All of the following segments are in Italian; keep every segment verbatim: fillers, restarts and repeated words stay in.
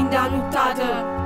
indanutată.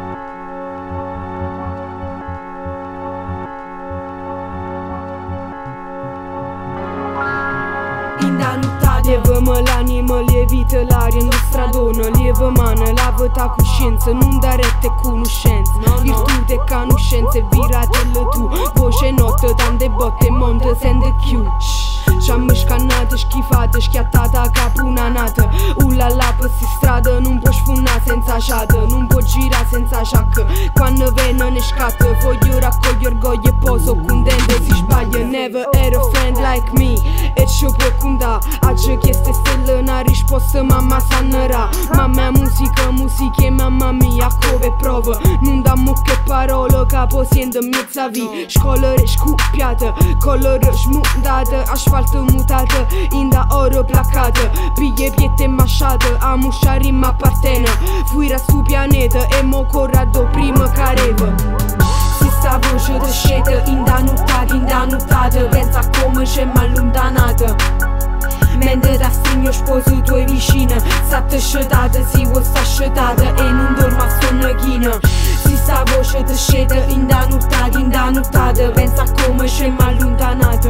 Levă-mă l'animă, levită l'aria in stradona. Levă mană, lavă ta coscienza, non darete conoscenza. Virtute e conoscenze, viratele tu. Voce notte, tante botte, monte, sente chiù. Și-am scannată, schifată, schiattata ca una nată. Ulla la pe si strada, non puoi sfumare senza sciata, non puoi girare senza sciacca. Quando vengono ne scatta, voglio raccogliere orgoglio e poi so contento si sbaglia. Never had a friend like me, e ci può contare. Oggi che ste stelle una risposta, mamma sannerà. Mamma musica, musica e mamma mia, come prova. Non dammo che parole, capo siendo mezza via. Scolore scoppiata, colore smutata, asfalto mutată, inda oro placată. Pie piete masciată, am ușa rima appartena. Fuira su pianeta e mo corrado prima careva. Si sta voce de scetă, indanutată, indanutată. Pensa come c'è m'allontanata. Mentre da stringo sposo tuoi vicina. S'atta sciatata, si vuoi sta sciatata e non dormo a sonnachina. Si sta voce de scetă, indanutată, indanutată. Pensa come c'è m'allontanata.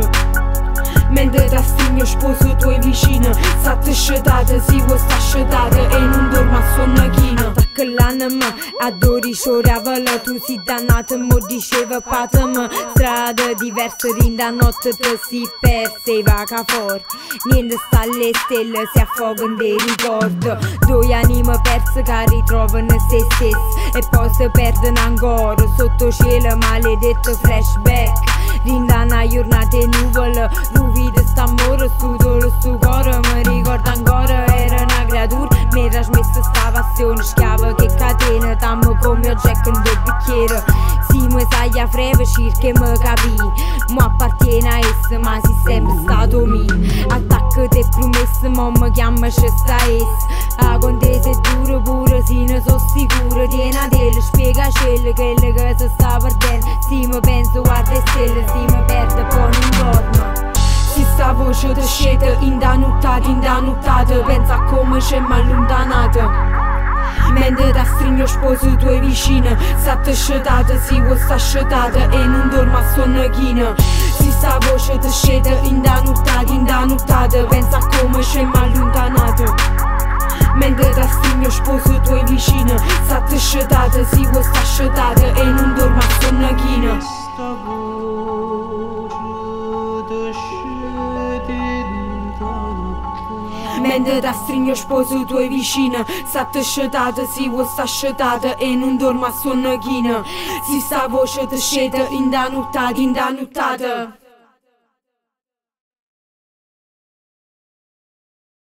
Mentre da stringo sposo tuoi vicina. S'atta sciatata, si vuoi sta sciatata e non dormo a sonnachina. Attacca l'anima, adori scioriavala. Tu si dannata, mo diceva patama. Strada diversa, rinda notte te si perse e vaca for. Niente sta alle stelle, si affogano dei ricordi. Due anime perse che ritrovano se stesse e poi si perdono ancora sotto cielo maledetto flashback. Rinda una giornata e nuvole, ruvide st'amore, su dolore, su cuore. Mi ricordo ancora, era una creatura, mi trasmessa sta passione schiava che catena, dammo come oggetto in due bicchieri. Si mi sai a freve circa e mi capì, mo appartiene a essa, ma si sempre stato mio. Attacco te promesse, mo mi chiama c'è sta essa. A contesa è duro pure, si ne so sicuro. Tieni a te, spiega quello che si sta perdendo. Si mi penso guarda e stelle, si mi perde poi non torna. Si sta voce de scetă, indanutată, indanutată. Pensa come c'è m'allontanata. Mentre da stringo sposo tuoi vicina. S'atta sciatata, si vuoi sta sciatata e non dormo a sonnachina. Si sta voce de scetă, indanutată, indanutată. Pensa come c'è m'allontanata. Mentre da stringo sposo tuoi vicina. S'atta sciatata, si vuoi sta sciatata e non dormo a sonnachina. Mentre da stringo sposo tuoi vicina. S'atta sciatata, si vuoi sta sciatata e non dormo a sonnachina. Si sta voce de scetă, indanutată, indanutată.